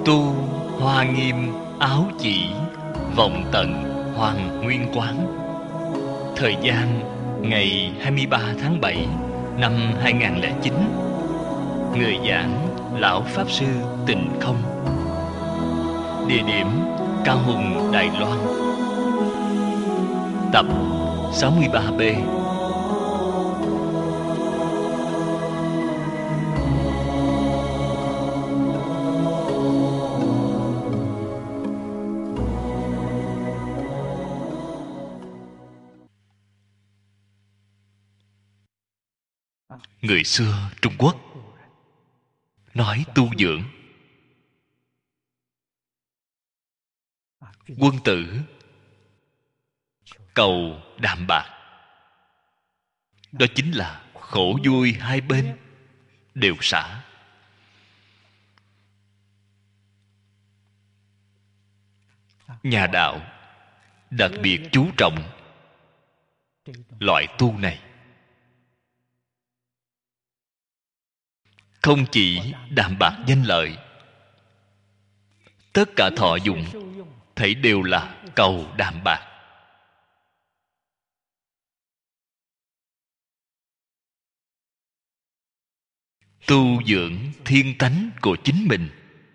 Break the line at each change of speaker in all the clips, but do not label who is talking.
Tu hoa nghiêm áo chỉ, vọng tận hoàng nguyên quán. Thời gian ngày 23 tháng 7 năm 2009. Người giảng Lão Pháp Sư Tịnh Không. Địa điểm Cao Hùng, Đài Loan. Tập 63B. Người xưa Trung Quốc nói tu dưỡng. Quân tử cầu đạm bạc, đó chính là khổ vui hai bên đều xả. Nhà đạo đặc biệt chú trọng loại tu này. Không chỉ đạm bạc danh lợi, tất cả thọ dụng thảy đều là cầu đạm bạc. Tu dưỡng thiên tánh của chính mình,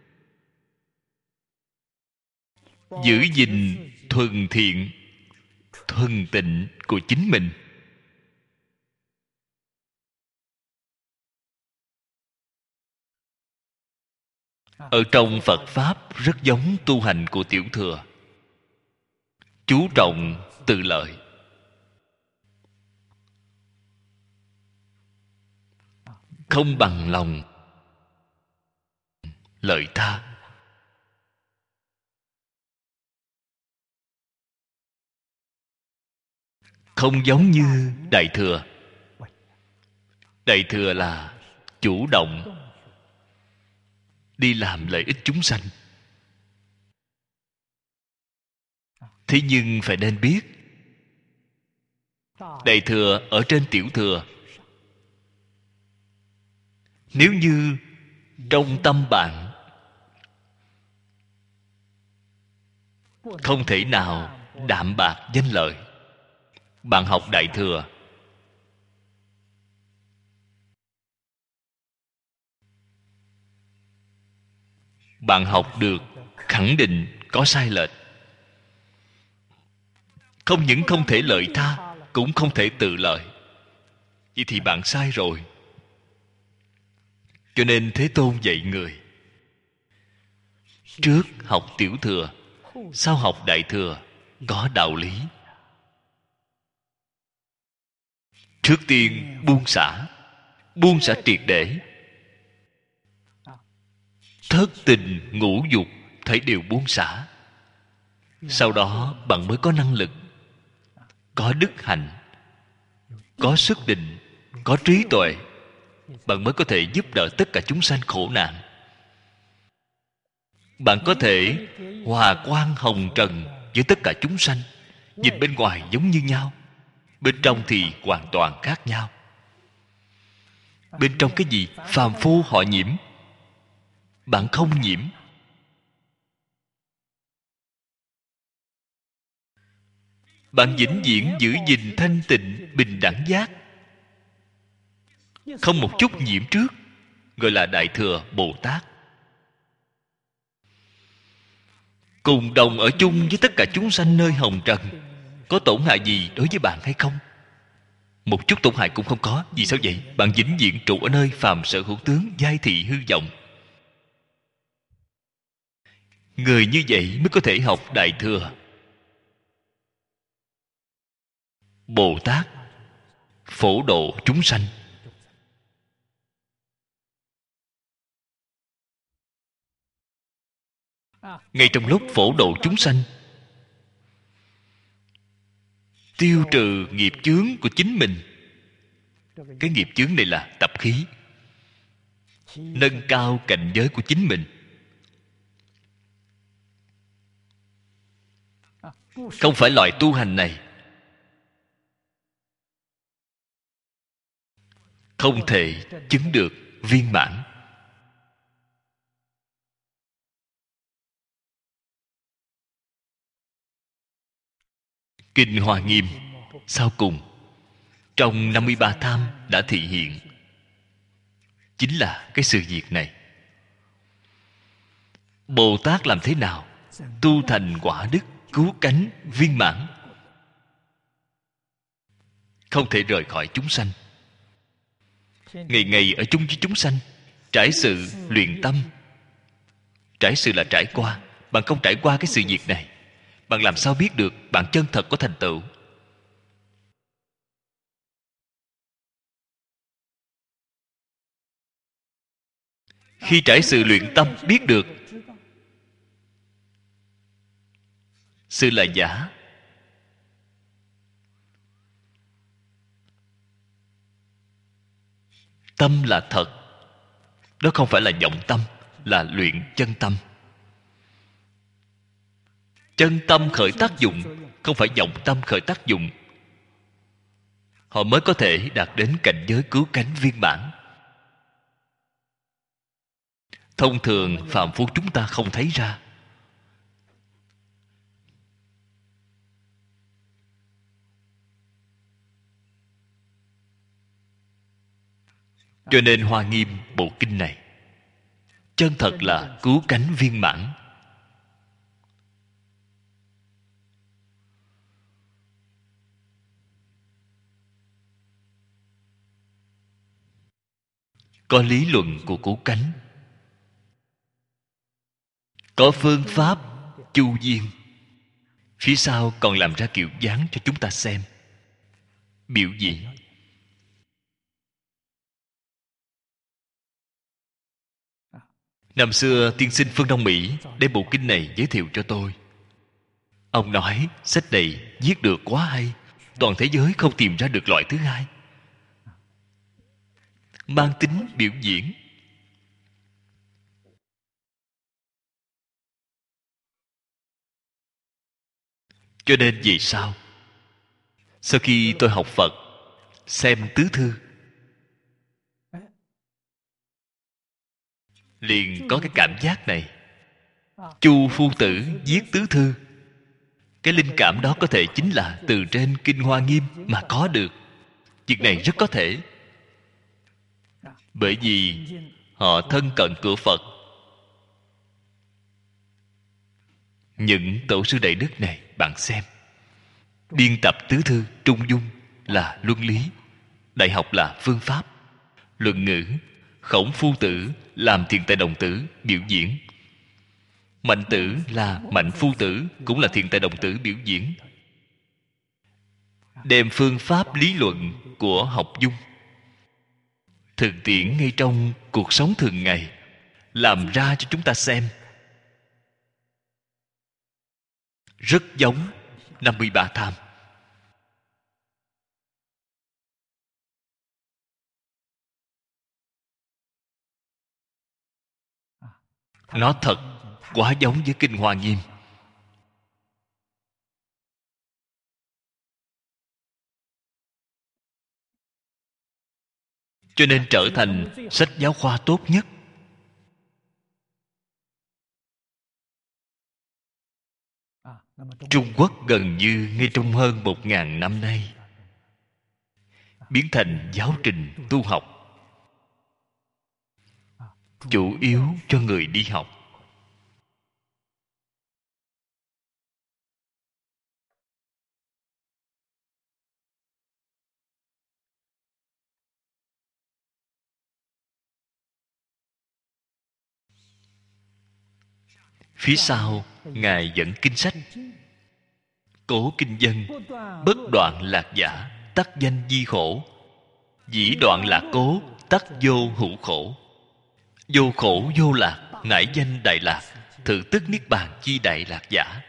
giữ gìn thuần thiện thuần tịnh của chính mình. Ở trong Phật Pháp rất giống tu hành của Tiểu Thừa, chú trọng tự lợi. Không bằng lòng lợi ta. Không giống như Đại Thừa. Đại Thừa là chủ động đi làm lợi ích chúng sanh. Thế nhưng phải nên biết, Đại Thừa ở trên Tiểu Thừa. Nếu như trong tâm bạn không thể nào đạm bạc danh lợi, bạn học Đại Thừa, bạn học được khẳng định có sai lệch. Không những không thể lợi tha, cũng không thể tự lợi. Vậy thì bạn sai rồi. Cho nên Thế Tôn dạy người, trước học Tiểu Thừa, sau học Đại Thừa, có đạo lý. Trước tiên buông xả triệt để. Thất tình ngũ dục thấy đều buông xả. Sau đó bạn mới có năng lực, có đức hạnh, có sức định, có trí tuệ. Bạn mới có thể giúp đỡ tất cả chúng sanh khổ nạn. Bạn có thể hòa quang hồng trần với tất cả chúng sanh. Nhìn bên ngoài giống như nhau, bên trong thì hoàn toàn khác nhau. Bên trong cái gì phàm phu họ nhiễm, bạn không nhiễm. Bạn vĩnh viễn giữ gìn thanh tịnh bình đẳng giác, không một chút nhiễm trước, gọi là Đại Thừa Bồ Tát. Cùng đồng ở chung với tất cả chúng sanh nơi hồng trần. Có tổn hại gì đối với bạn hay không? Một chút tổn hại cũng không có. Vì sao vậy? Bạn vĩnh viễn trụ ở nơi phàm sở hữu tướng, giai thị hư vọng. Người như vậy mới có thể học Đại Thừa. Bồ Tát phổ độ chúng sanh. Ngay trong lúc phổ độ chúng sanh, tiêu trừ nghiệp chướng của chính mình. Cái nghiệp chướng này là tập khí. Nâng cao cảnh giới của chính mình. Không phải loại tu hành này không thể chứng được viên mãn. Kinh Hoa Nghiêm sau cùng trong 53 tham đã thị hiện chính là cái sự việc này. Bồ Tát làm thế nào tu thành quả đức cứu cánh viên mãn, không thể rời khỏi chúng sanh, ngày ngày ở chung với chúng sanh, trải sự luyện tâm. Trải sự là trải qua. Bạn không trải qua cái sự việc này, bạn làm sao biết được bạn chân thật có thành tựu? Khi trải sự luyện tâm biết được sự là giả, tâm là thật. Đó không phải là vọng tâm, là luyện chân tâm. Chân tâm khởi tác dụng, không phải vọng tâm khởi tác dụng, họ mới có thể đạt đến cảnh giới cứu cánh viên mãn. Thông thường phàm phu chúng ta không thấy ra. Cho nên Hoa Nghiêm bộ kinh này chân thật là cứu cánh viên mãn. Có lý luận của cứu cánh, có phương pháp chu viên, phía sau còn làm ra kiểu dáng cho chúng ta xem, biểu diễn. Năm xưa tiên sinh phương Đông Mỹ đem bộ kinh này giới thiệu cho tôi. Ông nói sách này viết được quá hay, toàn thế giới không tìm ra được loại thứ hai, mang tính biểu diễn. Cho nên vì sao sau khi tôi học Phật, xem tứ thư, liền có cái cảm giác này. Chu phu tử viết tứ thư, cái linh cảm đó có thể chính là từ trên Kinh Hoa Nghiêm mà có được. Việc này rất có thể, bởi vì họ thân cận cửa Phật. Những tổ sư đại đức này, bạn xem, biên tập tứ thư, Trung Dung là luân lý, đại học là phương pháp, luận ngữ, Khổng phu tử làm thiền tài đồng tử biểu diễn, Mạnh tử là Mạnh phu tử cũng là thiền tài đồng tử biểu diễn, đem phương pháp lý luận của học Dung thực tiễn ngay trong cuộc sống thường ngày, làm ra cho chúng ta xem. Rất giống 53 tham. Nó thật quá giống với Kinh Hoa Nghiêm. Cho nên trở thành sách giáo khoa tốt nhất. Trung Quốc gần như ngay trong hơn 1.000 năm nay biến thành giáo trình tu học, chủ yếu cho người đi học. Phía sau Ngài dẫn kinh sách: cố kinh dân, bất đoạn lạc giả, tắc danh di khổ. Dĩ đoạn lạc cố, tắc vô hữu khổ. Vô khổ vô lạc, nải danh đại lạc. Thử tức niết bàn chi đại lạc giả.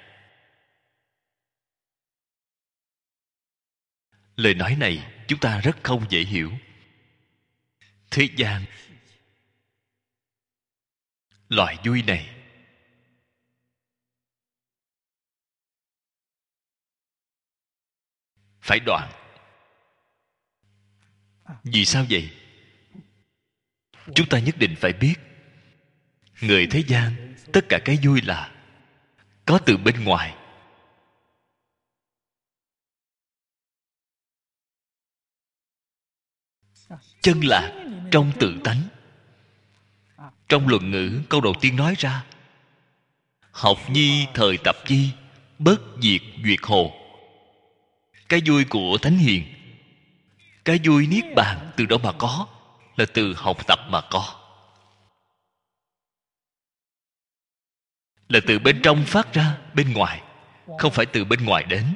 Lời nói này chúng ta rất không dễ hiểu. Thế gian loại vui này phải đoạn. Vì sao vậy? Chúng ta nhất định phải biết, người thế gian tất cả cái vui là có từ bên ngoài. Chân lạc trong tự tánh. Trong luận ngữ, câu đầu tiên nói ra: học nhi thời tập chi, bất diệt duyệt hồ. Cái vui của thánh hiền, cái vui niết bàn từ đâu mà có? Là từ học tập mà có. Là từ bên trong phát ra bên ngoài, không phải từ bên ngoài đến.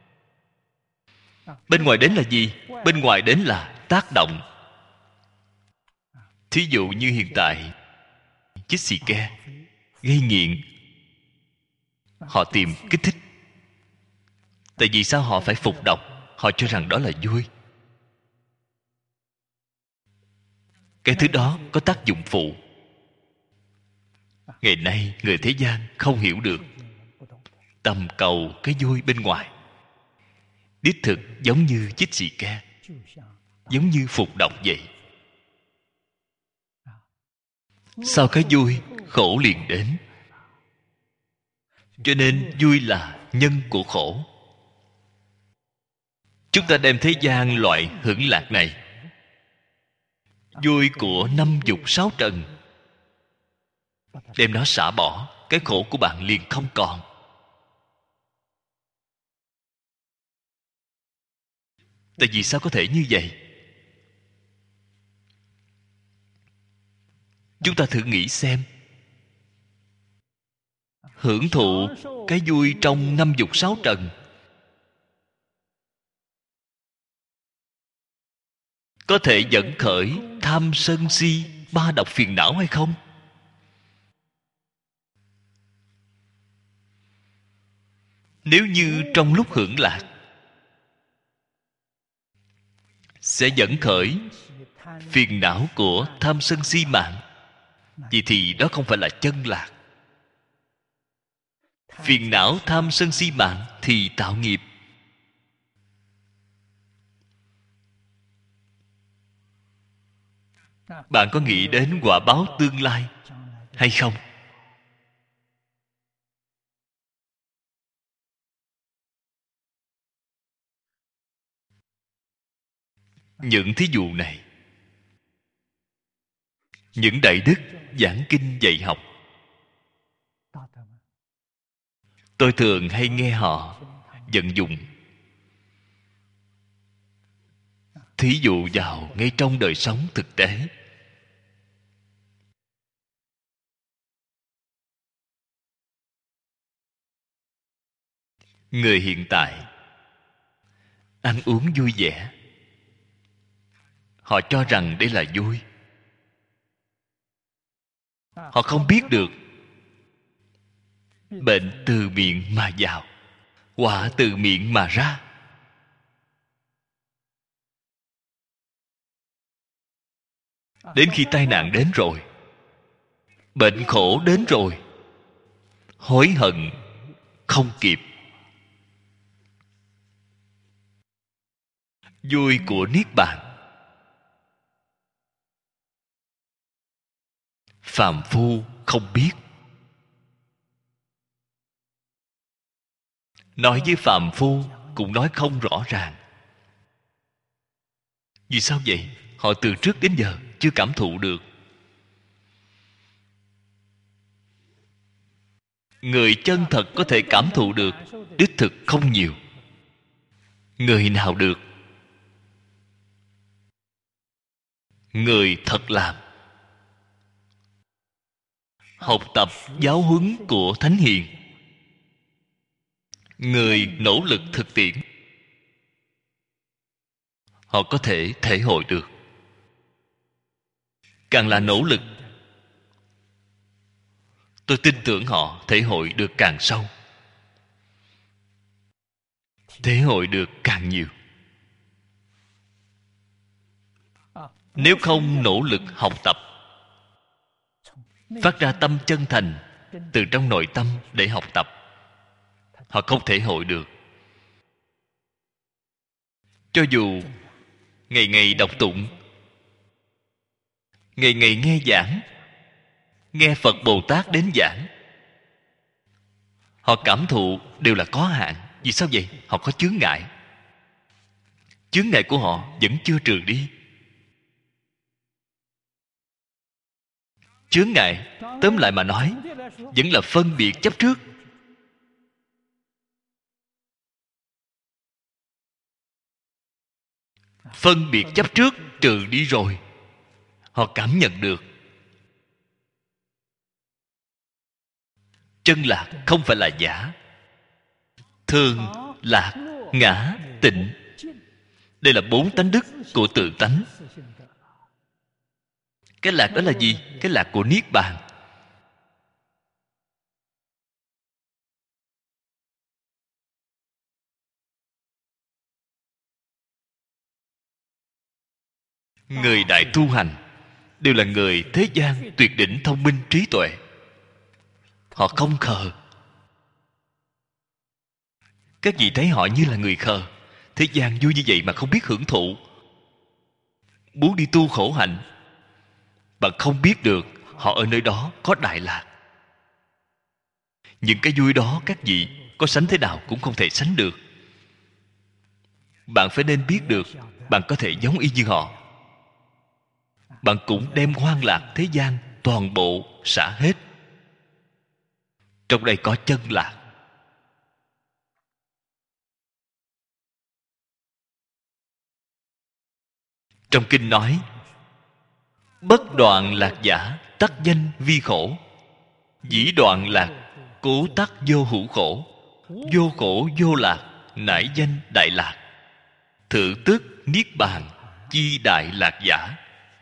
Bên ngoài đến là gì? Bên ngoài đến là tác động. Thí dụ như hiện tại chích xì ke gây nghiện, họ tìm kích thích. Tại vì sao họ phải phục độc? Họ cho rằng đó là vui. Cái thứ đó có tác dụng phụ. Ngày nay người thế gian không hiểu được, tầm cầu cái vui bên ngoài. Đích thực giống như chích xì ke, giống như phục độc vậy. Sau cái vui, khổ liền đến. Cho nên vui là nhân của khổ. Chúng ta đem thế gian loại hưởng lạc này, vui của năm dục sáu trần, đem nó xả bỏ, cái khổ của bạn liền không còn. Tại vì sao có thể như vậy? Chúng ta thử nghĩ xem. Hưởng thụ cái vui trong năm dục sáu trần, có thể dẫn khởi tham sân si ba độc phiền não hay không? Nếu như trong lúc hưởng lạc sẽ dẫn khởi phiền não của tham sân si mạng, vậy thì đó không phải là chân lạc. Phiền não tham sân si mạng thì tạo nghiệp. Bạn có nghĩ đến quả báo tương lai hay không? Những thí dụ này, những đại đức giảng kinh dạy học, tôi thường hay nghe họ vận dụng. Thí dụ vào ngay trong đời sống thực tế. Người hiện tại ăn uống vui vẻ, họ cho rằng đây là vui. Họ không biết được bệnh từ miệng mà vào, họa từ miệng mà ra. Đến khi tai nạn đến rồi, bệnh khổ đến rồi, hối hận không kịp. Vui của niết bàn, phàm phu không biết. Nói với phàm phu cũng nói không rõ ràng. Vì sao vậy? Họ từ trước đến giờ chưa cảm thụ được. Người chân thật có thể cảm thụ được, đích thực không nhiều. Người nào được? Người thật làm, học tập giáo huấn của thánh hiền, người nỗ lực thực tiễn, họ có thể thể hội được. Càng là nỗ lực, tôi tin tưởng họ thể hội được càng sâu, thể hội được càng nhiều. Nếu không nỗ lực học tập, phát ra tâm chân thành từ trong nội tâm để học tập, họ không thể hội được. Cho dù ngày ngày đọc tụng, ngày ngày nghe giảng, nghe Phật Bồ Tát đến giảng, họ cảm thụ đều là có hạn. Vì sao vậy? Họ có chướng ngại. Chướng ngại của họ vẫn chưa trừ đi. Chướng ngại, tóm lại mà nói, vẫn là phân biệt chấp trước. Phân biệt chấp trước trừ đi rồi, họ cảm nhận được chân lạc không phải là giả. Thường, lạc, ngã, tịnh, đây là 4 tánh đức của tự tánh. Cái lạc đó là gì? Cái lạc của Niết Bàn. Người đại tu hành đều là người thế gian tuyệt đỉnh thông minh trí tuệ. Họ không khờ. Các vị thấy họ như là người khờ. Thế gian vui như vậy mà không biết hưởng thụ, muốn đi tu khổ hạnh. Bạn không biết được họ ở nơi đó có Đại Lạc. Những cái vui đó các vị có sánh thế nào cũng không thể sánh được. Bạn phải nên biết được bạn có thể giống y như họ. Bạn cũng đem hoang lạc thế gian toàn bộ xả hết. Trong đây có chân lạc. Trong kinh nói, bất đoạn lạc giả tắc danh vi khổ, dĩ đoạn lạc cố tắc vô hữu khổ, vô khổ vô lạc nải danh đại lạc, thử tức niết bàn chi đại lạc giả.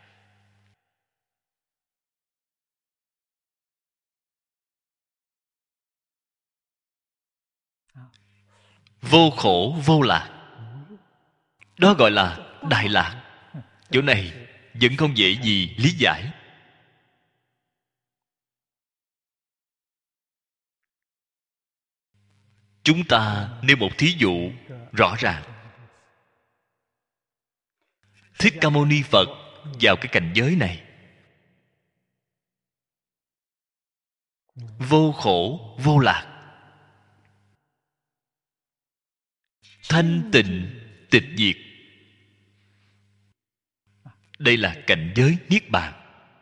Vô khổ vô lạc, đó gọi là đại lạc. Chỗ này vẫn không dễ gì lý giải. Chúng ta nêu một thí dụ rõ ràng. Thích Ca Mâu Ni Phật vào cái cảnh giới này, vô khổ vô lạc, thanh tịnh tịch diệt. Đây là cảnh giới niết bàn.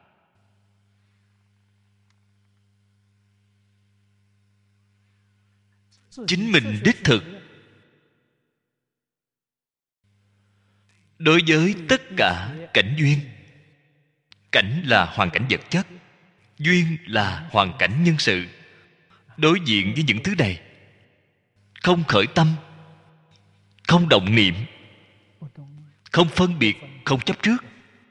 Chính mình đích thực đối với tất cả cảnh duyên. Cảnh là hoàn cảnh vật chất, duyên là hoàn cảnh nhân sự. Đối diện với những thứ này, không khởi tâm, không động niệm, không phân biệt, không chấp trước.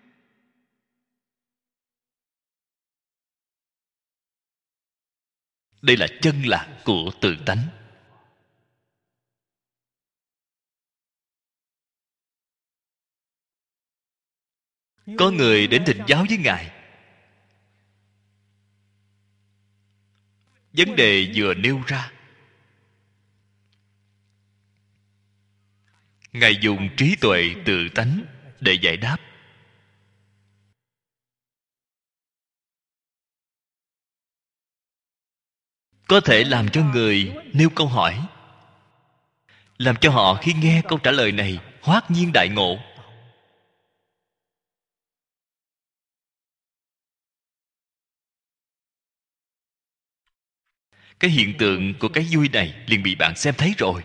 Đây là chân lạc của tự tánh. Có người đến thỉnh giáo với Ngài. Vấn đề vừa nêu ra, Ngài dùng trí tuệ tự tánh để giải đáp. Có thể làm cho người nêu câu hỏi, làm cho họ khi nghe câu trả lời này hoát nhiên đại ngộ. Cái hiện tượng của cái vui này liền bị bạn xem thấy rồi.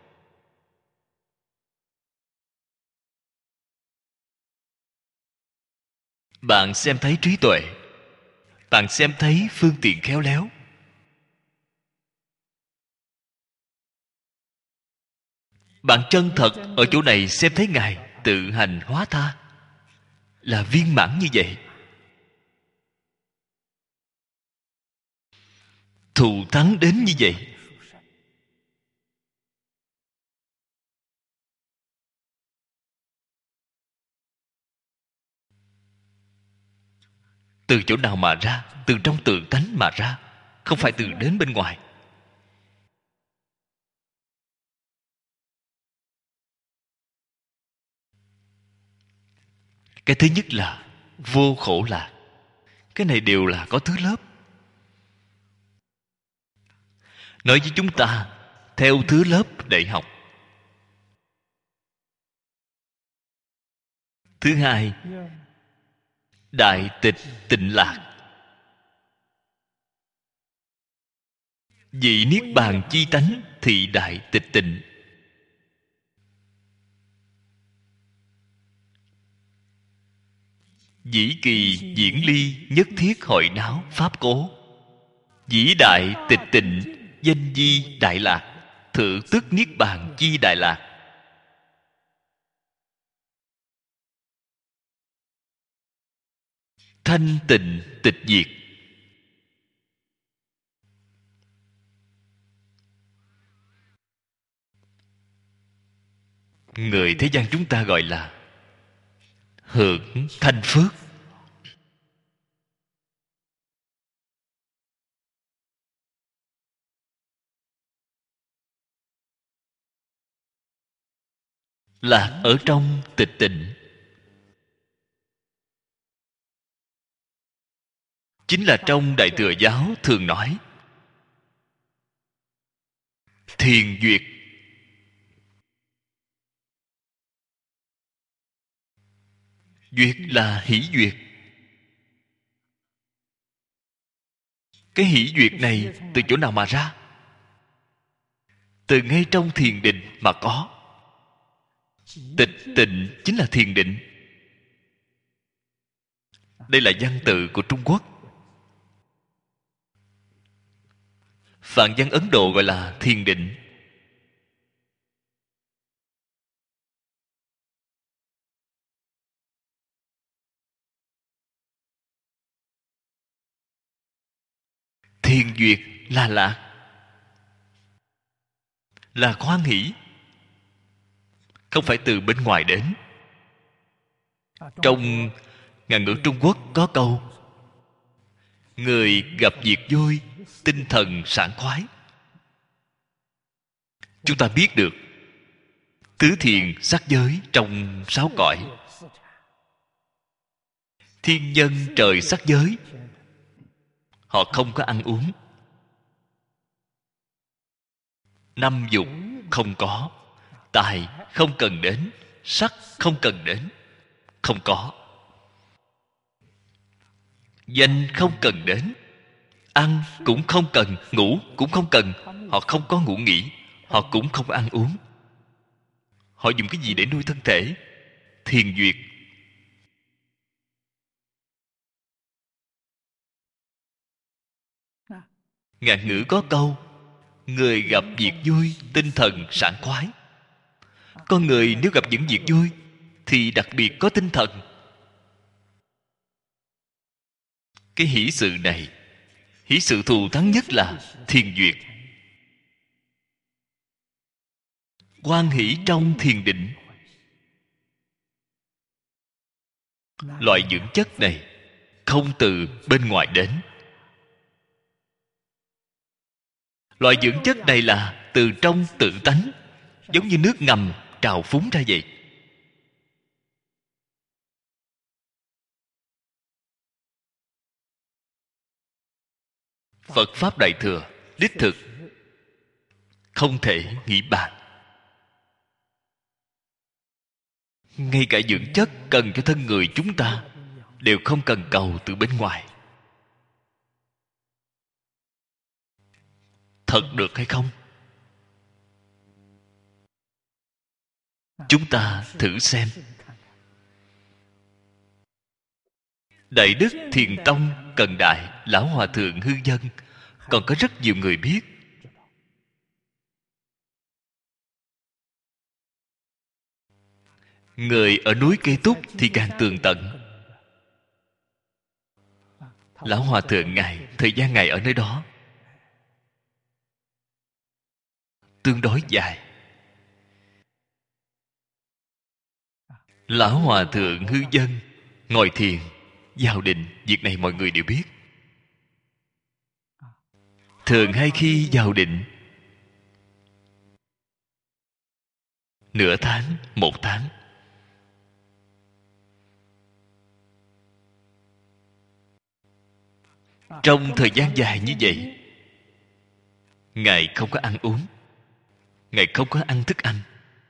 Bạn xem thấy trí tuệ, bạn xem thấy phương tiện khéo léo. Bạn chân thật ở chỗ này xem thấy Ngài tự hành hóa tha, là viên mãn như vậy. Thù thắng đến như vậy. Từ chỗ nào mà ra? Từ trong tự tánh mà ra, không phải từ đến bên ngoài. Cái thứ nhất là vô khổ lạc. Cái này đều là có thứ lớp. Nói với chúng ta theo thứ lớp để học. Thứ hai, đại tịch tịnh lạc. Vị niết bàn chi tánh thị đại tịch tịnh. Dĩ kỳ diễn ly nhất thiết hội náo pháp cố. Dĩ đại tịch tịnh danh di đại lạc. Thượng tức niết bàn chi đại lạc. Thanh tịnh tịch diệt. Người thế gian chúng ta gọi là hưởng thanh phước. Lạc ở trong tịch tịnh, chính là trong Đại Thừa giáo thường nói thiền duyệt. Duyệt là hỷ duyệt. Cái hỷ duyệt này từ chỗ nào mà ra? Từ ngay trong thiền định mà có. Tịch tịnh chính là thiền định. Đây là văn tự của Trung Quốc. Phạn văn Ấn Độ gọi là thiền định. Thiền duyệt là lạc, là hoan hỷ, không phải từ bên ngoài đến. Trong ngạn ngữ Trung Quốc có câu: người gặp việc vui, tinh thần sảng khoái. Chúng ta biết được tứ thiền sắc giới trong sáu cõi, thiên nhân trời sắc giới, họ không có ăn uống. Năm dục không có, tài không cần đến, sắc không cần đến, không có. Danh không cần đến, ăn cũng không cần, ngủ cũng không cần. Họ không có ngủ nghỉ, họ cũng không ăn uống. Họ dùng cái gì để nuôi thân thể? Thiền duyệt. Ngạn ngữ có câu: người gặp việc vui, tinh thần sảng khoái. Con người nếu gặp những việc vui thì đặc biệt có tinh thần. Cái hỷ sự này, hỷ sự thù thắng nhất là thiền duyệt. Hoan hỷ trong thiền định. Loại dưỡng chất này không từ bên ngoài đến. Loại dưỡng chất này là từ trong tự tánh, giống như nước ngầm trào phúng ra vậy. Phật Pháp Đại Thừa đích thực không thể nghĩ bàn. Ngay cả dưỡng chất cần cho thân người chúng ta đều không cần cầu từ bên ngoài. Thật được hay không? Chúng ta thử xem. Đại đức Thiền Tông Cần Đại Lão Hòa Thượng Hư Dân, còn có rất nhiều người biết. Người ở núi Cây Túc thì càng tường tận. Lão Hòa Thượng Ngài, thời gian Ngài ở nơi đó tương đối dài. Lão Hòa Thượng Hư Dân ngồi thiền, vào định, việc này mọi người đều biết. Thường hay khi vào định nửa tháng, một tháng. Trong thời gian dài như vậy, Ngài không có ăn uống, Ngài không có ăn thức ăn.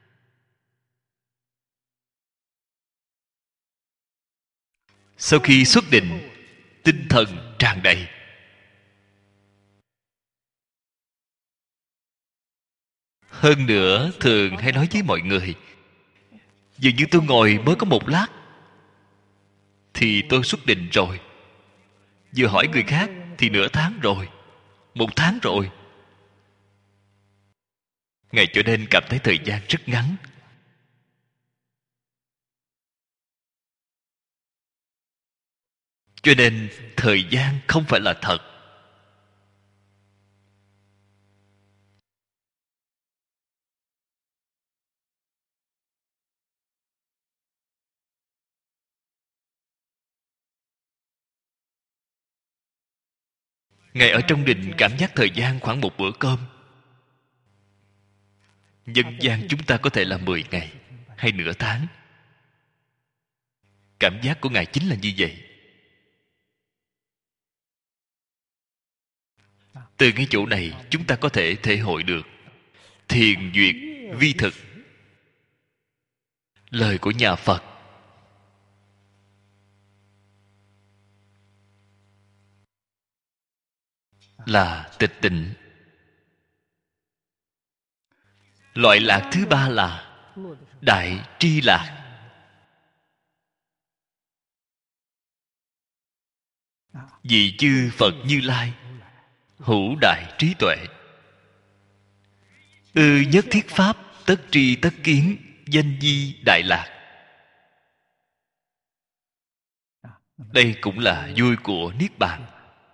Sau khi xuất định, tinh thần tràn đầy. Hơn nữa thường hay nói với mọi người, dường như tôi ngồi mới có một lát thì tôi xuất định rồi. Vừa hỏi người khác thì nửa tháng rồi, một tháng rồi. Ngài cho nên cảm thấy thời gian rất ngắn. Cho nên thời gian không phải là thật. Ngài ở trong đình cảm giác thời gian khoảng một bữa cơm. Nhân gian chúng ta có thể là 10 ngày hay nửa tháng. Cảm giác của Ngài chính là như vậy. Từ ngay chỗ này chúng ta có thể thể hội được thiền duyệt vi thực. Lời của nhà Phật là tịch tịnh. Loại lạc thứ ba là đại tri lạc. Vị chư Phật Như Lai hữu đại trí tuệ, ư nhất thiết pháp tất tri tất kiến, danh di đại lạc. Đây cũng là vui của Niết Bàn.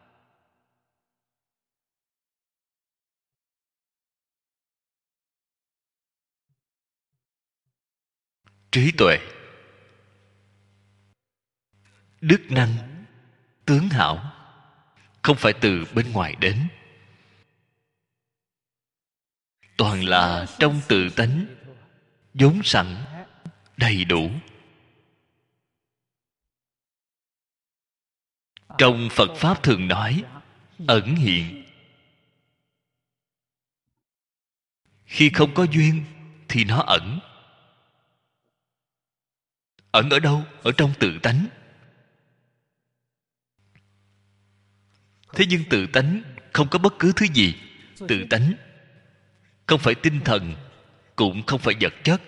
Trí tuệ, đức năng, tướng hảo không phải từ bên ngoài đến, toàn là trong tự tánh vốn sẵn đầy đủ. Trong Phật Pháp thường nói ẩn hiện. Khi không có duyên thì nó ẩn. Ẩn ở đâu? Ở trong tự tánh. Thế nhưng tự tánh không có bất cứ thứ gì. Tự tánh không phải tinh thần, cũng không phải vật chất.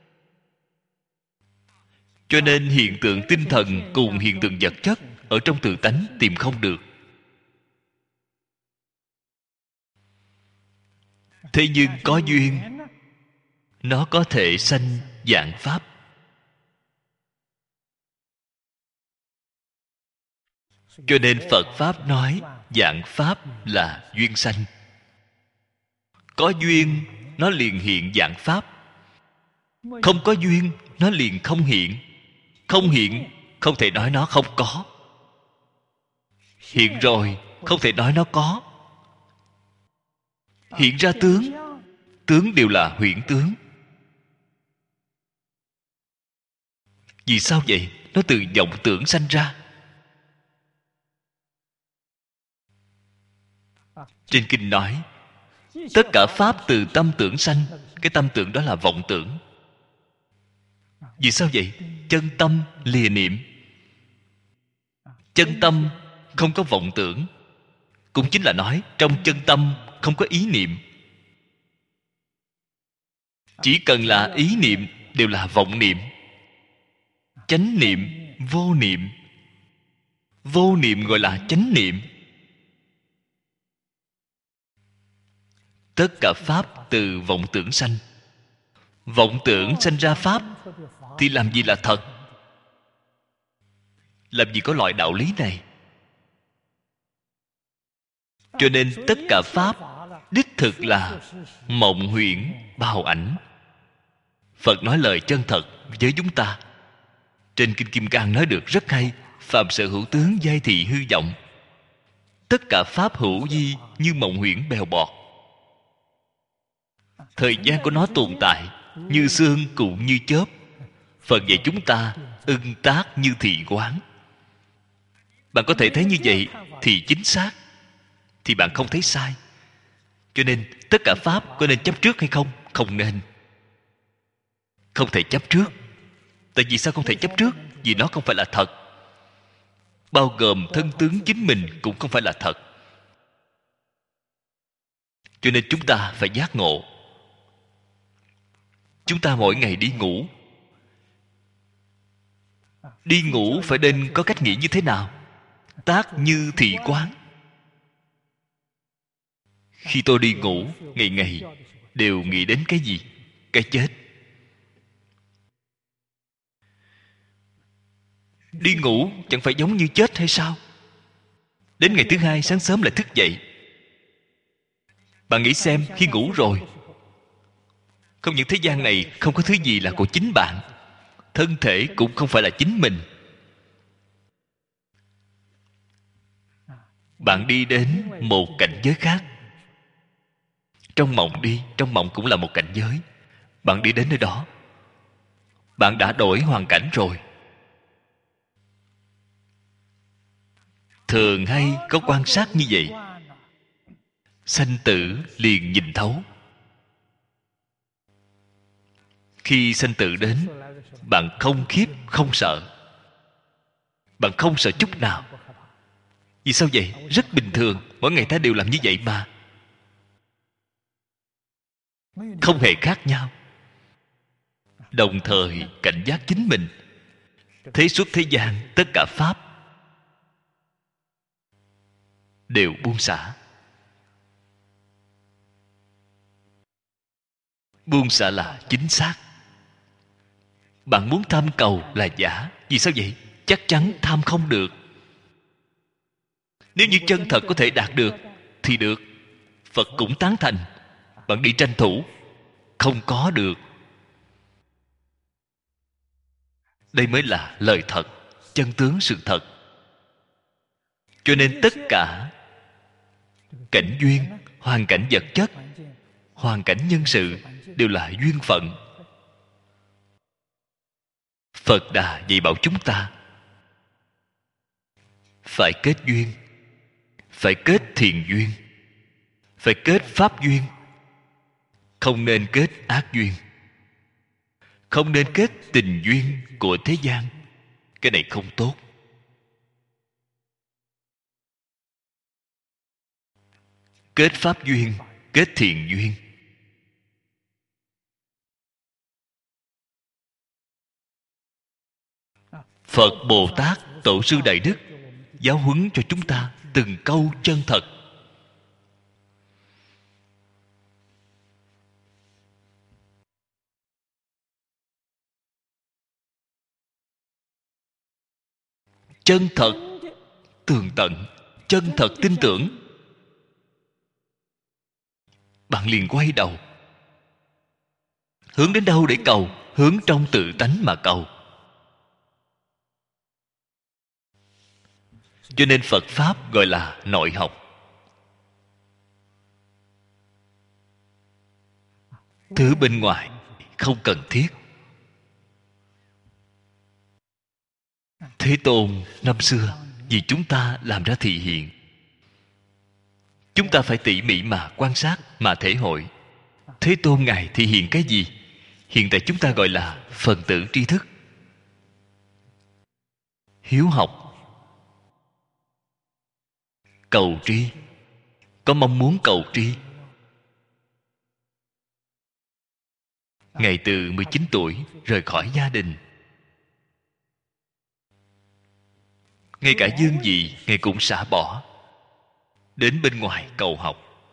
Cho nên hiện tượng tinh thần cùng hiện tượng vật chất ở trong tự tánh tìm không được. Thế nhưng có duyên, nó có thể sanh vạn pháp. Cho nên Phật Pháp nói vạn pháp là duyên sanh. Có duyên nó liền hiện vạn pháp. Không có duyên nó liền không hiện. Không hiện không thể nói nó không có. Hiện rồi không thể nói nó có. Hiện ra tướng, tướng đều là huyễn tướng. Vì sao vậy? Nó từ vọng tưởng sanh ra. Trên kinh nói tất cả pháp từ tâm tưởng sanh. Cái tâm tưởng đó là vọng tưởng. Vì sao vậy? Chân tâm lìa niệm. Chân tâm không có vọng tưởng, cũng chính là nói trong chân tâm không có ý niệm. Chỉ cần là ý niệm đều là vọng niệm. Chánh niệm, vô niệm. Vô niệm gọi là chánh niệm. Tất cả pháp từ vọng tưởng sanh. Vọng tưởng sanh ra pháp thì làm gì là thật? Làm gì có loại đạo lý này? Cho nên tất cả pháp đích thực là mộng huyễn bào ảnh. Phật nói lời chân thật với chúng ta. Trên Kinh Kim Cang nói được rất hay: phàm sở hữu tướng giai thị hư vọng. Tất cả pháp hữu vi như mộng huyễn bèo bọt. Thời gian của nó tồn tại như sương cũng như chớp. Phật dạy chúng ta ưng tác như thị quán. Bạn có thể thấy như vậy thì chính xác, thì bạn không thấy sai. Cho nên tất cả pháp có nên chấp trước hay không? Không nên. Không thể chấp trước. Tại vì sao không thể chấp trước? Vì nó không phải là thật. Bao gồm thân tướng chính mình cũng không phải là thật. Cho nên chúng ta phải giác ngộ. Chúng ta mỗi ngày đi ngủ. Đi ngủ phải nên có cách nghĩ như thế nào? Tác như thị quán. Khi tôi đi ngủ, ngày ngày đều nghĩ đến cái gì? Cái chết. Đi ngủ chẳng phải giống như chết hay sao? Đến ngày thứ hai sáng sớm lại thức dậy. Bạn nghĩ xem, khi ngủ rồi, không những thế gian này không có thứ gì là của chính bạn, thân thể cũng không phải là chính mình. Bạn đi đến một cảnh giới khác. Trong mộng đi, trong mộng cũng là một cảnh giới. Bạn đi đến nơi đó, bạn đã đổi hoàn cảnh rồi. Thường hay có quan sát như vậy. Sanh tử liền nhìn thấu. Khi sanh tử đến, bạn không khiếp, không sợ. Bạn không sợ chút nào. Vì sao vậy? Rất bình thường. Mỗi ngày ta đều làm như vậy mà. Không hề khác nhau. Đồng thời cảnh giác chính mình. Thế suốt thế gian, tất cả pháp đều buông xả. Buông xả là chính xác. Bạn muốn tham cầu là giả. Vì sao vậy? Chắc chắn tham không được. Nếu như chân thật có thể đạt được thì được. Phật cũng tán thành. Bạn đi tranh thủ, không có được. Đây mới là lời thật, chân tướng sự thật. Cho nên tất cả cảnh duyên, hoàn cảnh vật chất, hoàn cảnh nhân sự đều là duyên phận. Phật Đà dạy bảo chúng ta phải kết duyên, phải kết thiện duyên, phải kết pháp duyên, không nên kết ác duyên, không nên kết tình duyên của thế gian. Cái này không tốt. Kết pháp duyên, kết thiện duyên. Phật Bồ Tát, Tổ sư Đại Đức giáo huấn cho chúng ta từng câu chân thật. Chân thật tường tận, chân thật tin tưởng, bạn liền quay đầu. Hướng đến đâu để cầu? Hướng trong tự tánh mà cầu. Cho nên Phật Pháp gọi là nội học. Thứ bên ngoài không cần thiết. Thế Tôn năm xưa vì chúng ta làm ra thị hiện. Chúng ta phải tỉ mỉ mà quan sát, mà thể hội. Thế Tôn Ngài thị hiện cái gì? Hiện tại chúng ta gọi là phần tử tri thức. Hiếu học, cầu tri, có mong muốn cầu tri. Ngài từ 19 tuổi rời khỏi gia đình. Ngay cả dương vị Ngài cũng xả bỏ, đến bên ngoài cầu học.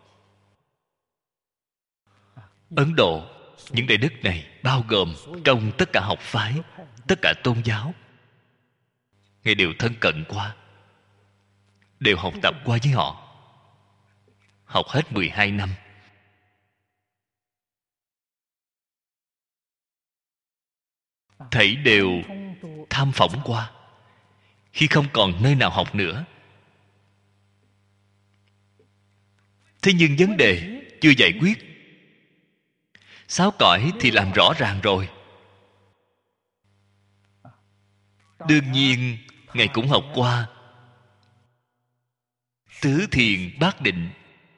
Ấn Độ, những đại đức này bao gồm trong tất cả học phái, tất cả tôn giáo, Ngài đều thân cận qua, đều học tập qua với họ. Học hết 12 năm. Thảy đều tham phỏng qua. Khi không còn nơi nào học nữa, thế nhưng vấn đề chưa giải quyết. 6 cõi thì làm rõ ràng rồi. Đương nhiên Ngài cũng học qua tứ thiền bát định.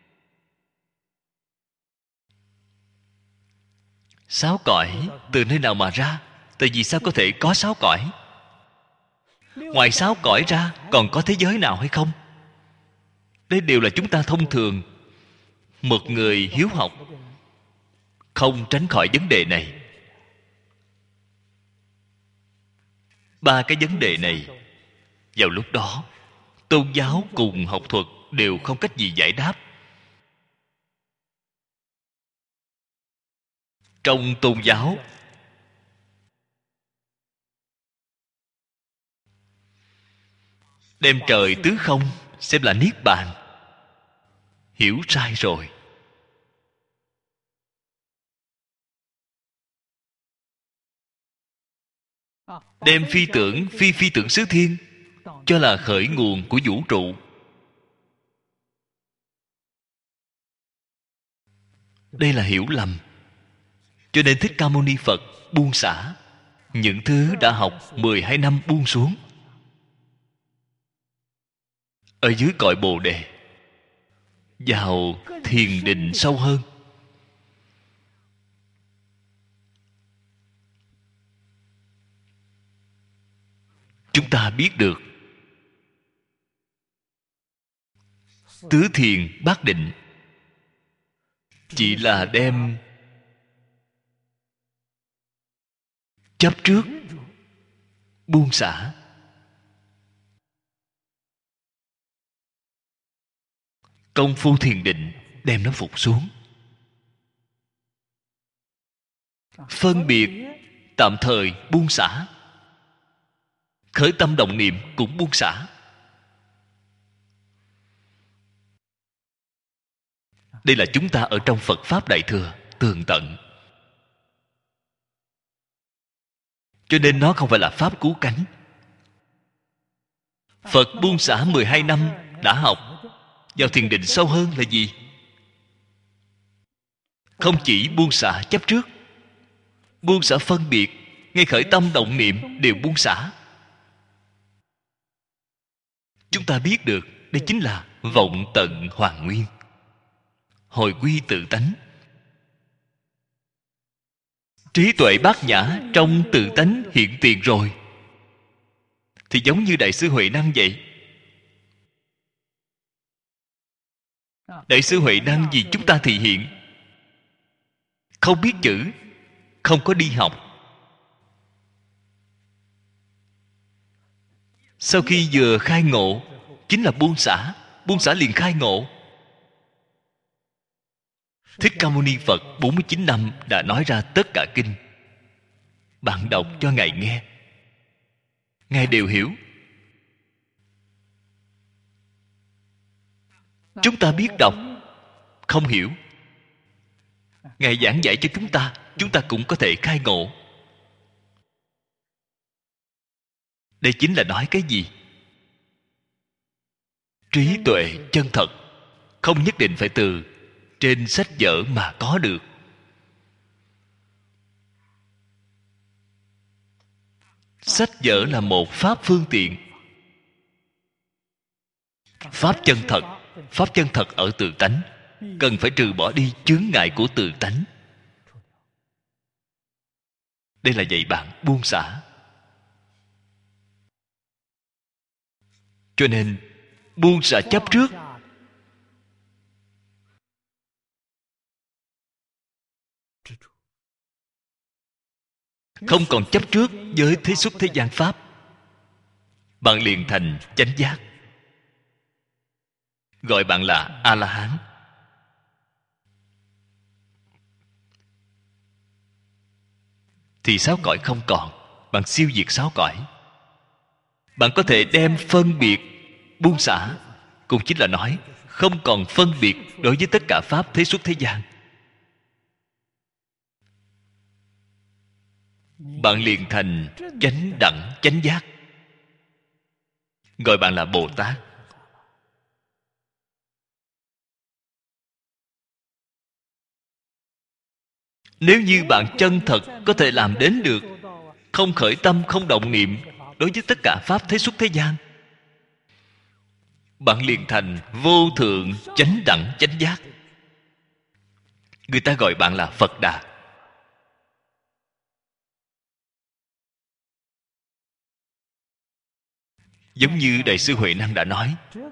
6 cõi từ nơi nào mà ra? Tại vì sao có thể có 6 cõi? Ngoài 6 cõi ra còn có thế giới nào hay không? Đây đều là chúng ta thông thường. Một người hiếu học không tránh khỏi vấn đề này. Ba cái vấn đề này, vào lúc đó tôn giáo cùng học thuật đều không cách gì giải đáp. Trong tôn giáo, đem trời tứ không xem là niết bàn, hiểu sai rồi. Đem phi tưởng phi tưởng xứ thiên cho là khởi nguồn của vũ trụ. Đây là hiểu lầm. Cho nên Thích Ca Mâu Ni Phật buông xả những thứ đã học 12 năm, buông xuống. Ở dưới cội Bồ Đề, vào thiền định sâu hơn. Chúng ta biết được tứ thiền bát định chỉ là đem chấp trước buông xả. Công phu thiền định đem nó phục xuống. Phân biệt tạm thời buông xả. Khởi tâm động niệm cũng buông xả. Đây là chúng ta ở trong Phật Pháp Đại Thừa tường tận. Cho nên nó không phải là Pháp cứu cánh. Phật buông xả 12 năm đã học. Vào thiền định sâu hơn là gì? Không chỉ buông xả chấp trước, buông xả phân biệt, ngay khởi tâm động niệm đều buông xả. Chúng ta biết được đây chính là vọng tận hoàn nguyên, hồi quy tự tánh. Trí tuệ bát nhã trong tự tánh hiện tiền rồi, thì giống như Đại sư Huệ Năng vậy. Đại sư Huệ Năng vì chúng ta thị hiện. Không biết chữ, không có đi học. Sau khi vừa khai ngộ, chính là buông xả liền khai ngộ. Thích Ca Mâu Ni Phật 49 năm đã nói ra tất cả kinh. Bạn đọc cho Ngài nghe, Ngài đều hiểu. Chúng ta biết đọc, không hiểu, Ngài giảng dạy cho chúng ta cũng có thể khai ngộ. Đây chính là nói cái gì? Trí tuệ chân thật không nhất định phải từ trên sách vở mà có được. Sách vở là một pháp phương tiện. Pháp chân thật ở tự tánh, cần phải trừ bỏ đi chướng ngại của tự tánh. Đây là dạy bạn buông xả. Cho nên buông xả chấp trước, không còn chấp trước với thế xuất thế gian pháp, bạn liền thành chánh giác, gọi bạn là A La Hán. Thì sáu cõi không còn, bạn siêu diệt sáu cõi. Bạn có thể đem phân biệt buông xả, cũng chính là nói không còn phân biệt đối với tất cả pháp thế xuất thế gian. Bạn liền thành chánh đẳng chánh giác, gọi bạn là Bồ Tát. Nếu như bạn chân thật có thể làm đến được, không khởi tâm không động niệm đối với tất cả pháp thế xuất thế gian, bạn liền thành vô thượng chánh đẳng chánh giác. Người ta gọi bạn là Phật Đà. Giống như Đại sư Huệ Năng đã nói,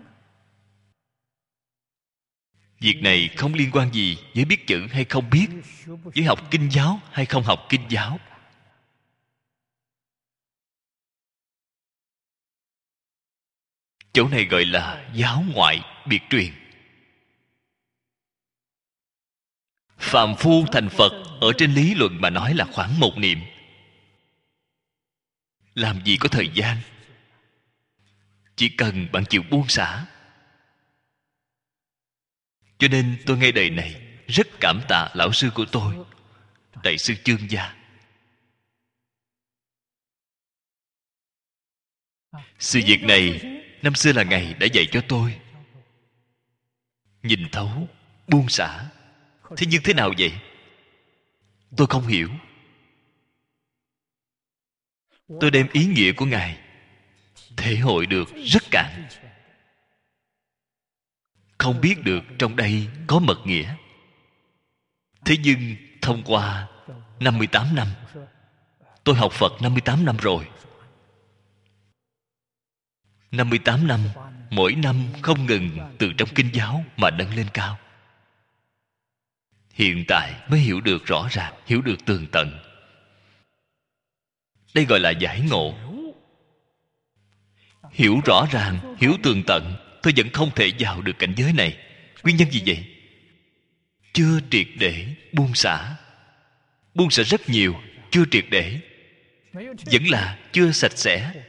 việc này không liên quan gì với biết chữ hay không biết, với học kinh giáo hay không học kinh giáo. Chỗ này gọi là giáo ngoại biệt truyền. Phàm phu thành Phật, ở trên lý luận mà nói là khoảng một niệm. Làm gì có thời gian. Chỉ cần bạn chịu buông xả. Cho nên tôi ngay đời này rất cảm tạ lão sư của tôi, Đại sư Chương Gia. Sự việc này năm xưa là Ngài đã dạy cho tôi. Nhìn thấu, buông xả. Thế nhưng thế nào vậy? Tôi không hiểu. Tôi đem ý nghĩa của Ngài thể hội được rất cạn. Không biết được trong đây có mật nghĩa. Thế nhưng thông qua 58 năm, tôi học Phật 58 năm rồi. 58 năm, mỗi năm không ngừng từ trong kinh giáo mà nâng lên cao. Hiện tại mới hiểu được rõ ràng, hiểu được tường tận. Đây gọi là giải ngộ. Hiểu rõ ràng, hiểu tường tận, tôi vẫn không thể vào được cảnh giới này. Nguyên nhân gì vậy? Chưa triệt để buông xả. Buông xả rất nhiều, chưa triệt để. Vẫn là chưa sạch sẽ.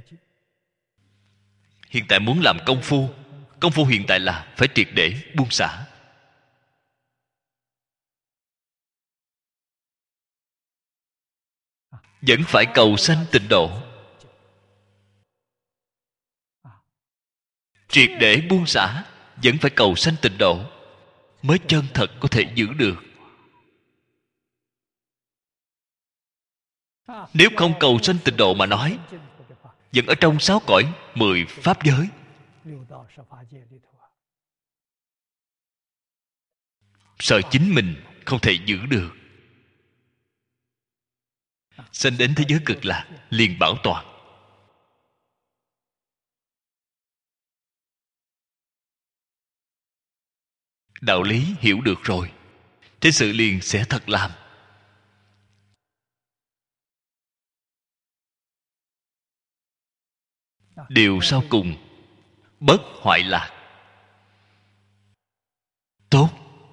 Hiện tại muốn làm công phu. Công phu hiện tại là phải triệt để buông xả. Vẫn phải cầu sanh tịnh độ. Triệt để buông xả, vẫn phải cầu sanh tịnh độ, mới chân thật có thể giữ được. Nếu không cầu sanh tịnh độ mà nói, vẫn ở trong 6 cõi 10 pháp giới, sợ chính mình không thể giữ được. Sanh đến thế giới cực lạc liền bảo toàn. Đạo lý hiểu được rồi, thế sự liền sẽ thật làm. Điều sau cùng, bất hoại lạc. Tốt.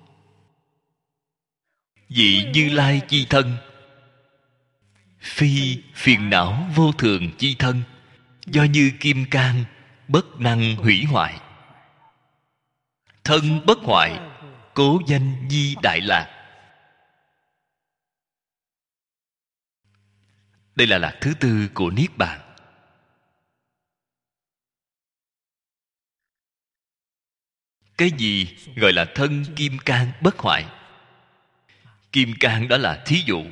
Vị Như Lai chi thân, phi phiền não vô thường chi thân, do như kim cang bất năng hủy hoại. Thân bất hoại, cố danh di đại lạc. Đây là lạc thứ tư của Niết Bàn. Cái gì gọi là thân kim cang bất hoại? Kim cang đó là thí dụ.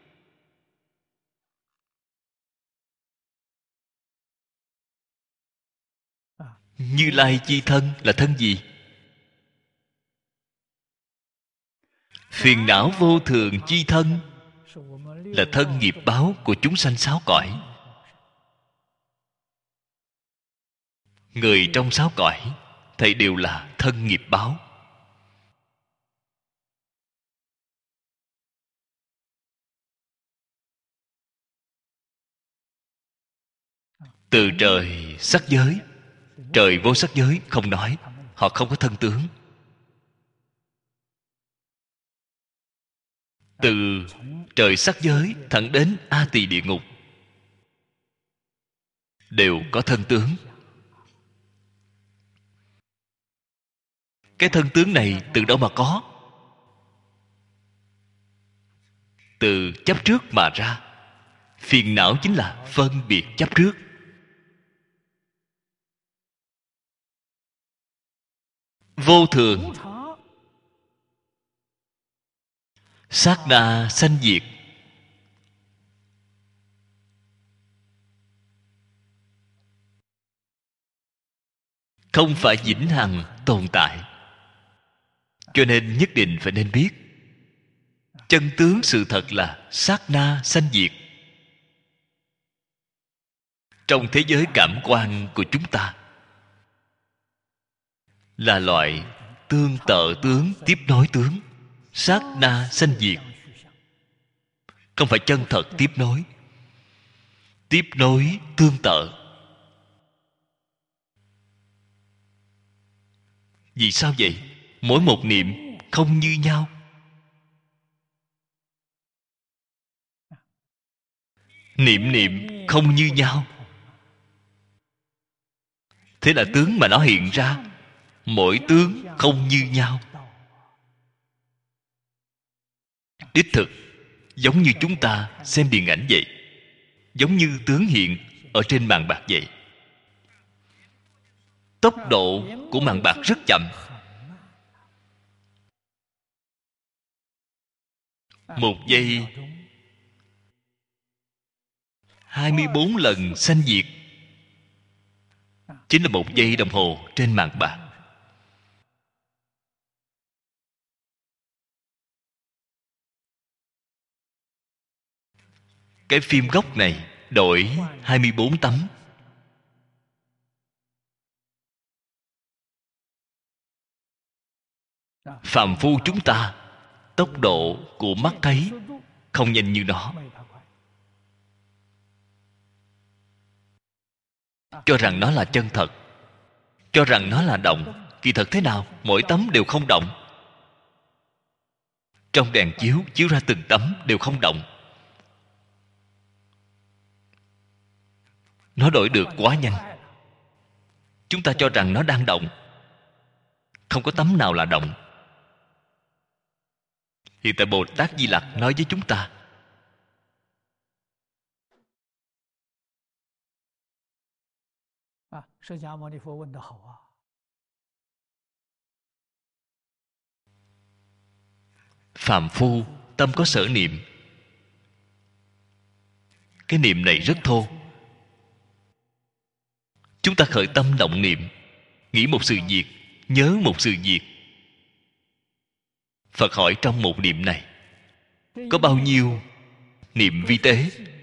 Như Lai chi thân là thân gì? Phiền não vô thường chi thân là thân nghiệp báo của chúng sanh 6 cõi. Người trong 6 cõi thảy đều là thân nghiệp báo. Từ trời sắc giới, trời vô sắc giới không nói, họ không có thân tướng. Từ trời sắc giới thẳng đến A Tỳ địa ngục đều có thân tướng. Cái thân tướng này từ đâu mà có? Từ chấp trước mà ra. Phiền não chính là phân biệt chấp trước. Vô thường, sát na sanh diệt. Không phải vĩnh hằng tồn tại. Cho nên nhất định phải nên biết, chân tướng sự thật là sát na sanh diệt. Trong thế giới cảm quan của chúng ta là loại tương tự tướng tiếp nối tướng, sát na sanh diệt. Không phải chân thật tiếp nối. Tiếp nối tương tự. Vì sao vậy? Mỗi một niệm không như nhau. Niệm niệm không như nhau. Thế là tướng mà nó hiện ra, mỗi tướng không như nhau. Đích thực giống như chúng ta xem điện ảnh vậy, giống như tướng hiện ở trên màn bạc vậy. Tốc độ của màn bạc rất chậm. Một giây 24 lần sanh diệt, chính là một giây đồng hồ trên màn bạc. Cái phim gốc này đổi 24 tấm. Phàm phu chúng ta, tốc độ của mắt thấy không nhanh như nó, cho rằng nó là chân thật, cho rằng nó là động. Kỳ thật thế nào? Mỗi tấm đều không động. Trong đèn chiếu chiếu ra từng tấm đều không động. Nó đổi được quá nhanh. Chúng ta cho rằng nó đang động. Không có tấm nào là động. Hiện tại Bồ Tát Di Lặc nói với chúng ta, phàm phu tâm có sở niệm. Cái niệm này rất thô. Chúng ta khởi tâm động niệm, nghĩ một sự việc, nhớ một sự việc. Phật hỏi trong một niệm này có bao nhiêu niệm vi tế?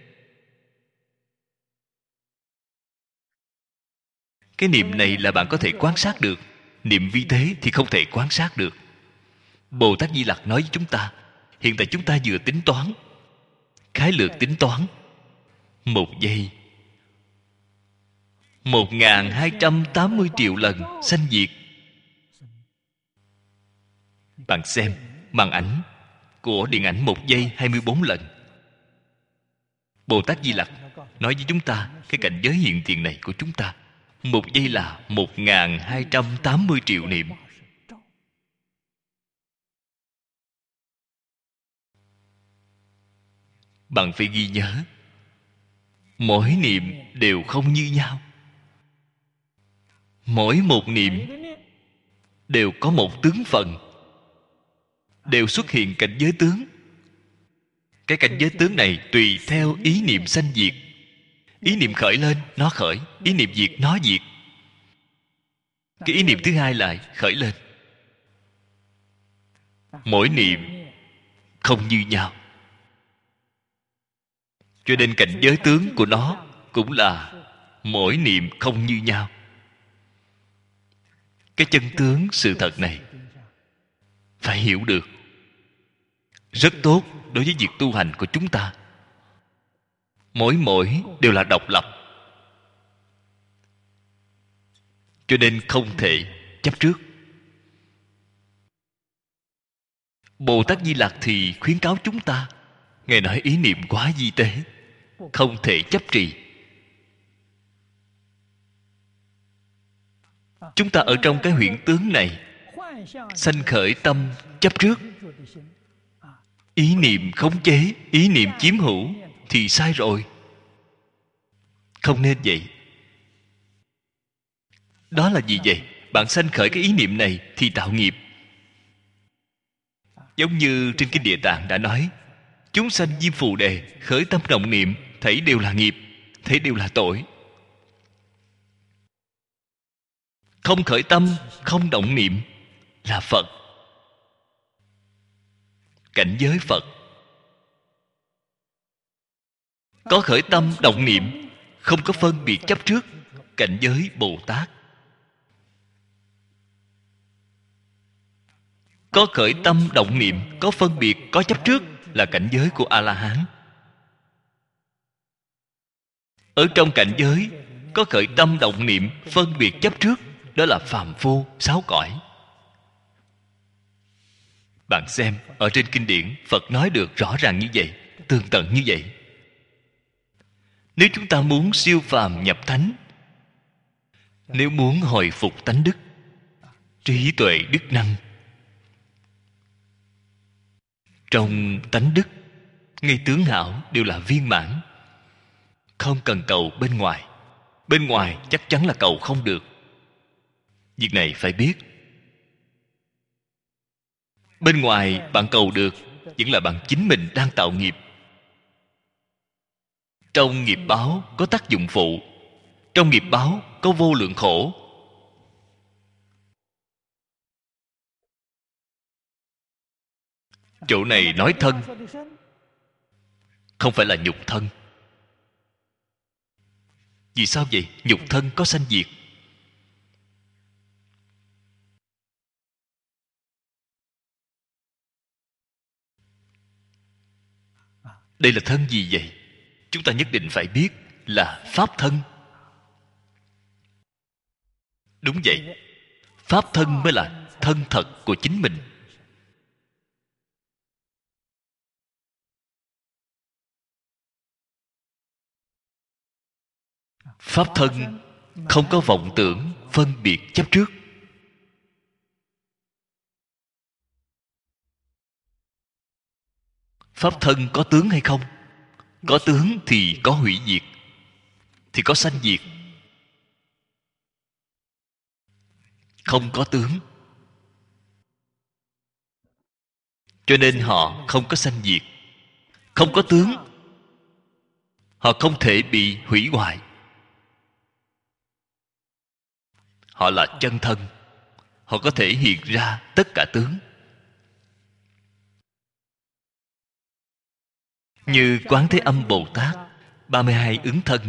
Cái niệm này là bạn có thể quan sát được. Niệm vi tế thì không thể quan sát được. Bồ Tát Di Lặc nói với chúng ta, hiện tại chúng ta vừa tính toán, khái lược tính toán, một giây 1280 triệu lần sanh diệt. Bạn xem màn ảnh của điện ảnh một giây 24 lần. Bồ Tát Di Lặc nói với chúng ta, cái cảnh giới hiện tiền này của chúng ta, một giây là 1280 triệu niệm. Bạn phải ghi nhớ, mỗi niệm đều không như nhau. Mỗi một niệm đều có một tướng phần, đều xuất hiện cảnh giới tướng. Cái cảnh giới tướng này tùy theo ý niệm sanh diệt. Ý niệm khởi lên, nó khởi. Ý niệm diệt, nó diệt. Cái ý niệm thứ hai lại khởi lên. Mỗi niệm không như nhau, cho nên cảnh giới tướng của nó cũng là mỗi niệm không như nhau. Cái chân tướng sự thật này phải hiểu được. Rất tốt đối với việc tu hành của chúng ta. Mỗi đều là độc lập, cho nên không thể chấp trước. Bồ Tát Di Lặc thì khuyến cáo chúng ta, Ngài nói ý niệm quá vi tế, không thể chấp trì. Chúng ta ở trong cái huyễn tướng này sanh khởi tâm chấp trước, ý niệm khống chế, ý niệm chiếm hữu thì sai rồi. Không nên vậy. Đó là gì vậy? Bạn sanh khởi cái ý niệm này thì tạo nghiệp. Giống như trên kinh Địa Tạng đã nói, chúng sanh Diêm Phù Đề khởi tâm động niệm, thấy đều là nghiệp, thấy đều là tội. Không khởi tâm, không động niệm là Phật. Cảnh giới Phật. Có khởi tâm động niệm, không có phân biệt chấp trước, cảnh giới Bồ Tát. Có khởi tâm động niệm, có phân biệt, có chấp trước là cảnh giới của A-la-hán. Ở trong cảnh giới có khởi tâm động niệm, phân biệt chấp trước, đó là phàm phu, sáu cõi. Bạn xem, ở trên kinh điển Phật nói được rõ ràng như vậy, tường tận như vậy. Nếu chúng ta muốn siêu phàm nhập thánh, nếu muốn hồi phục tánh đức, trí tuệ đức năng, trong tánh đức ngay tướng hảo đều là viên mãn, không cần cầu bên ngoài. Bên ngoài chắc chắn là cầu không được. Việc này phải biết. Bên ngoài bạn cầu được, vẫn là bạn chính mình đang tạo nghiệp. Trong nghiệp báo có tác dụng phụ, trong nghiệp báo có vô lượng khổ. Chỗ này nói thân, không phải là nhục thân. Vì sao vậy? Nhục thân có sanh diệt. Đây là thân gì vậy? Chúng ta nhất định phải biết là pháp thân. Đúng vậy, pháp thân mới là thân thật của chính mình. Pháp thân không có vọng tưởng phân biệt chấp trước. Pháp thân có tướng hay không? Có tướng thì có hủy diệt, thì có sanh diệt. Không có tướng, cho nên họ không có sanh diệt. Không có tướng, họ không thể bị hủy hoại. Họ là chân thân, họ có thể hiện ra tất cả tướng. Như Quán Thế Âm Bồ Tát 32 ứng thân.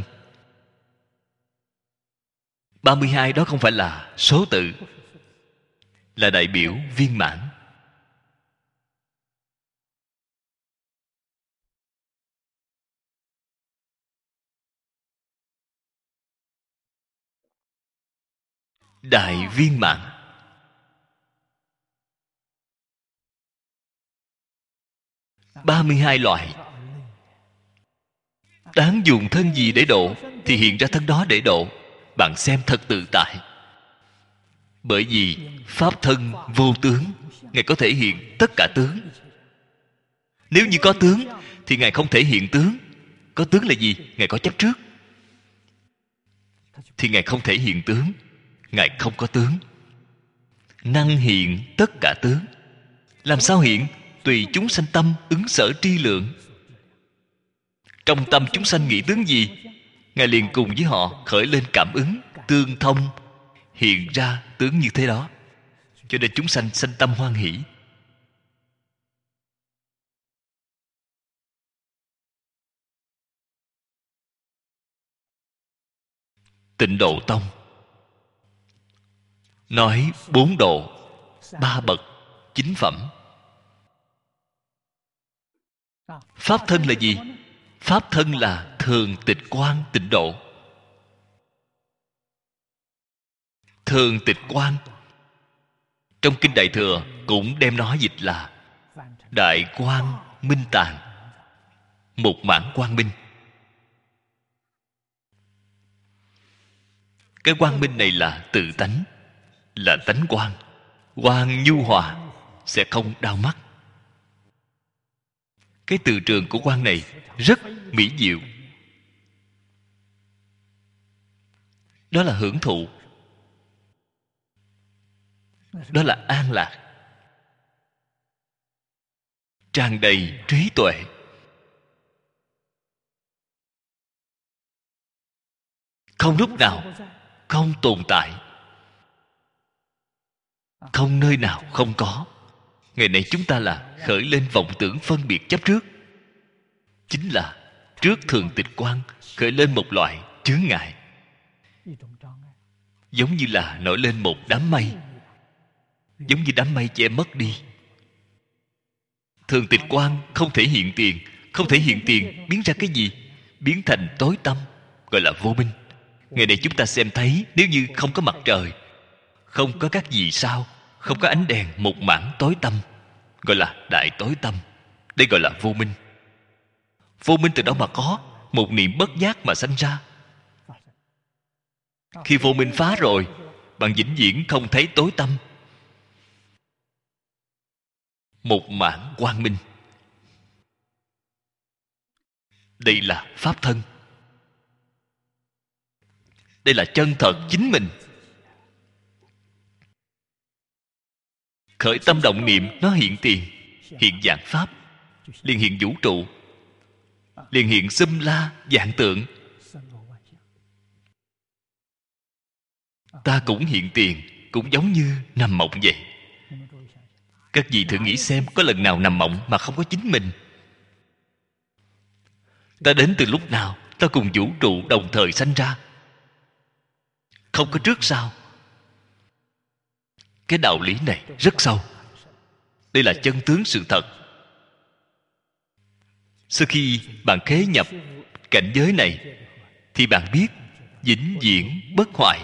32 đó không phải là số tự, là đại biểu viên mãn. Đại viên mãn. Ba mươi hai loại. Đáng dùng thân gì để độ thì hiện ra thân đó để độ. Bạn xem thật tự tại. Bởi vì pháp thân vô tướng, Ngài có thể hiện tất cả tướng. Nếu như có tướng thì Ngài không thể hiện tướng. Có tướng là gì? Ngài có chấp trước, thì Ngài không thể hiện tướng. Ngài không có tướng, năng hiện tất cả tướng. Làm sao hiện? Tùy chúng sanh tâm ứng sở tri lượng. Trong tâm chúng sanh nghĩ tướng gì, Ngài liền cùng với họ khởi lên cảm ứng, tương thông, hiện ra tướng như thế đó. Cho nên chúng sanh sanh tâm hoan hỷ. Tịnh Độ Tông nói 4 độ, 3 bậc, 9 phẩm. Pháp thân là gì? Pháp thân là thường tịch quan tịnh độ. Thường tịch quan trong Kinh Đại Thừa cũng đem nó dịch là đại quang minh tàng, một mãn quang minh. Cái quang minh này là tự tánh, là tánh quang. Quang nhu hòa, sẽ không đau mắt. Cái từ trường của quang này rất mỹ diệu. Đó là hưởng thụ, đó là an lạc, tràn đầy trí tuệ. Không lúc nào không tồn tại, không nơi nào không có. Ngày nay chúng ta là khởi lên vọng tưởng phân biệt chấp trước, chính là trước thường tịch quan khởi lên một loại chướng ngại, giống như là nổi lên một đám mây, giống như đám mây che mất đi. Thường tịch quan không thể hiện tiền, không thể hiện tiền biến ra cái gì? Biến thành tối tăm, gọi là vô minh. Ngày nay chúng ta xem thấy, nếu như không có mặt trời, không có các vì sao, không có ánh đèn, một mảng tối tăm, gọi là đại tối tâm. Đây gọi là vô minh. Vô minh từ đâu mà có? Một niệm bất giác mà sanh ra. Khi vô minh phá rồi, bạn vĩnh viễn không thấy tối tâm. Một mảng quang minh. Đây là pháp thân. Đây là chân thật chính mình. Khởi tâm động niệm nó hiện tiền, hiện dạng pháp, liền hiện vũ trụ, liền hiện xâm la vạn tượng. Ta cũng hiện tiền, cũng giống như nằm mộng vậy. Các vị thử nghĩ xem, có lần nào nằm mộng mà không có chính mình? Ta đến từ lúc nào? Ta cùng vũ trụ đồng thời sanh ra, không có trước sau. Cái đạo lý này rất sâu. Đây là chân tướng sự thật. Sau khi bạn khế nhập cảnh giới này, thì bạn biết vĩnh viễn bất hoại.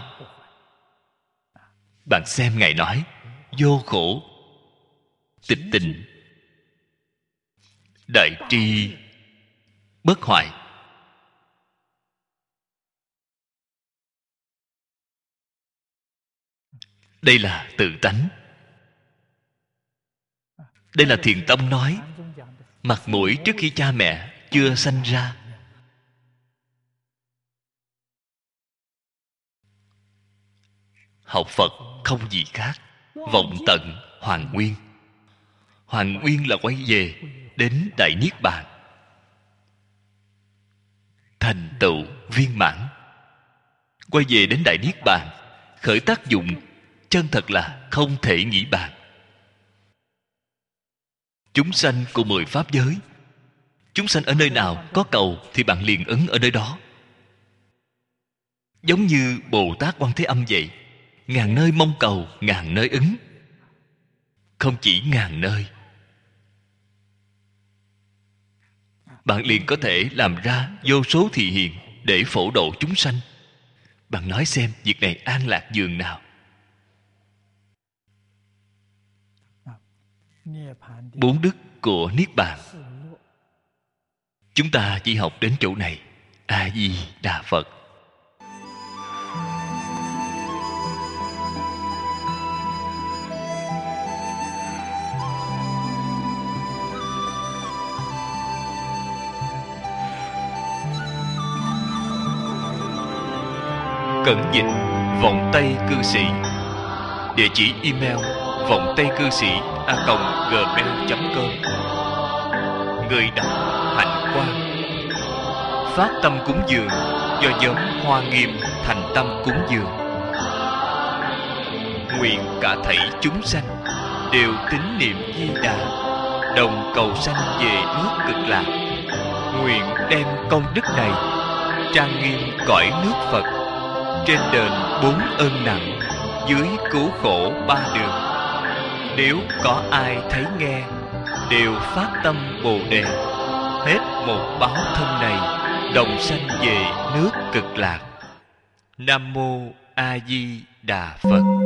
Bạn xem Ngài nói vô khổ, tịch tịnh, đại tri, bất hoại. Đây là tự tánh. Đây là Thiền Tông nói. Mặt mũi trước khi cha mẹ chưa sanh ra. Học Phật không gì khác. Vọng tận hoàn nguyên. Hoàn nguyên là quay về đến Đại Niết Bàn, thành tựu viên mãn. Quay về đến Đại Niết Bàn, khởi tác dụng chân thật là không thể nghĩ bàn. Chúng sanh của 10 pháp giới, chúng sanh ở nơi nào có cầu thì bạn liền ứng ở nơi đó. Giống như Bồ Tát Quan Thế Âm vậy, ngàn nơi mong cầu, ngàn nơi ứng. Không chỉ ngàn nơi, bạn liền có thể làm ra vô số thị hiện để phổ độ chúng sanh. Bạn nói xem, việc này an lạc dường nào. Bốn đức của Niết Bàn, chúng ta chỉ học đến chỗ này. A Di Đà Phật. Cẩn dịch Vọng Tây Cư Sĩ. Địa chỉ email vongtaicư sĩ@gmail.com. Người đọc Hạnh Quang. Phát tâm cúng dường do nhóm Hoa Nghiêm thành tâm cúng dường. Nguyện cả thảy chúng sanh đều tín niệm Di Đà, đồng cầu sanh về nước Cực Lạc. Nguyện đem công đức này trang nghiêm cõi nước Phật, trên đền 4 ơn nặng, dưới cứu khổ 3 đường. Nếu có ai thấy nghe, đều phát tâm Bồ Đề, hết một báo thân này, đồng sanh về nước Cực Lạc. Nam Mô A Di Đà Phật.